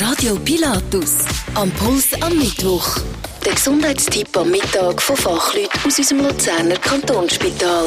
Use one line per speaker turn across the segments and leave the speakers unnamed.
Radio Pilatus. Am Puls am Mittwoch. Der Gesundheitstipp am Mittag von Fachleuten aus unserem Luzerner Kantonsspital.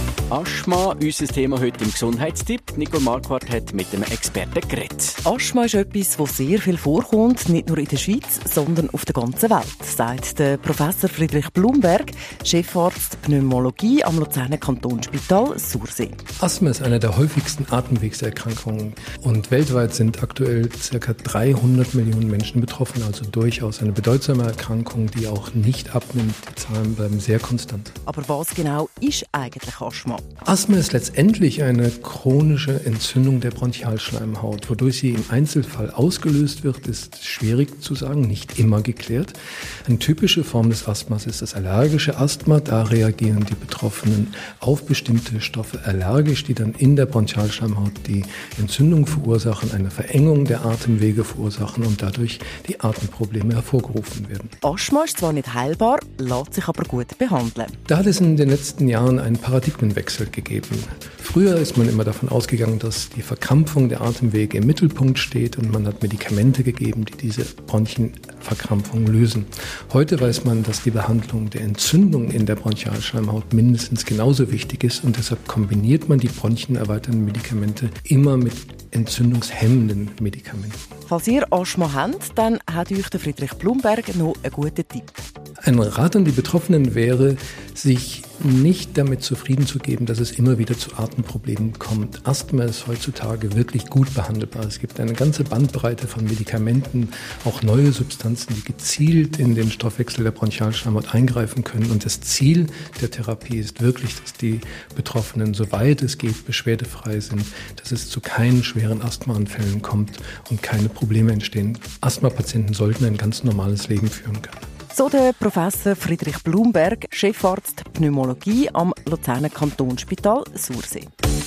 Asthma, unser Thema heute im Gesundheitstipp. Nicole Marquardt hat mit dem Experten geredet.
Asthma ist etwas, das sehr viel vorkommt, nicht nur in der Schweiz, sondern auf der ganzen Welt, sagt der Professor Friedrich Blumberg, Chefarzt Pneumologie am Luzerner Kantonsspital Sursee.
Asthma ist eine der häufigsten Atemwegserkrankungen und weltweit sind aktuell ca. 300 Millionen Menschen betroffen, also durchaus eine bedeutsame Erkrankung, die auch nicht abnimmt. Die Zahlen bleiben sehr konstant.
Aber was genau ist eigentlich Asthma?
Asthma ist letztendlich eine chronische Entzündung der Bronchialschleimhaut. Wodurch sie im Einzelfall ausgelöst wird, ist schwierig zu sagen, nicht immer geklärt. Eine typische Form des Asthmas ist das allergische Asthma. Da reagieren die Betroffenen auf bestimmte Stoffe allergisch, die dann in der Bronchialschleimhaut die Entzündung verursachen, eine Verengung der Atemwege verursachen und dadurch die Atemprobleme hervorgerufen werden.
Asthma ist zwar nicht heilbar, lässt sich aber gut behandeln.
Da hat es in den letzten Jahren einen Paradigmenwechsel gegeben. Früher ist man immer davon ausgegangen, dass die Verkrampfung der Atemwege im Mittelpunkt steht und man hat Medikamente gegeben, die diese Bronchienverkrampfung lösen. Heute weiß man, dass die Behandlung der Entzündung in der Bronchialschleimhaut mindestens genauso wichtig ist und deshalb kombiniert man die bronchienerweiternden Medikamente immer mit entzündungshemmenden Medikamenten.
Falls ihr Asthma habt, dann hat euch der Friedrich Blumberg noch einen guten Tipp.
Ein Rat an die Betroffenen wäre, sich nicht damit zufrieden zu geben, dass es immer wieder zu Atemproblemen kommt. Asthma ist heutzutage wirklich gut behandelbar. Es gibt eine ganze Bandbreite von Medikamenten, auch neue Substanzen, die gezielt in den Stoffwechsel der Bronchialschleimhaut eingreifen können. Und das Ziel der Therapie ist wirklich, dass die Betroffenen, soweit es geht, beschwerdefrei sind, dass es zu keinen schweren Asthmaanfällen kommt und keine Probleme entstehen. Asthma-Patienten sollten ein ganz normales Leben führen können.
So der Professor Friedrich Blumberg, Chefarzt Pneumologie am Luzerner Kantonsspital Sursee.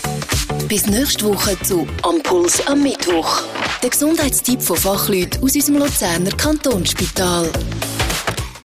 Bis nächste Woche zu «Am Puls am Mittwoch». Der Gesundheitstipp von Fachleuten aus unserem Luzerner Kantonsspital.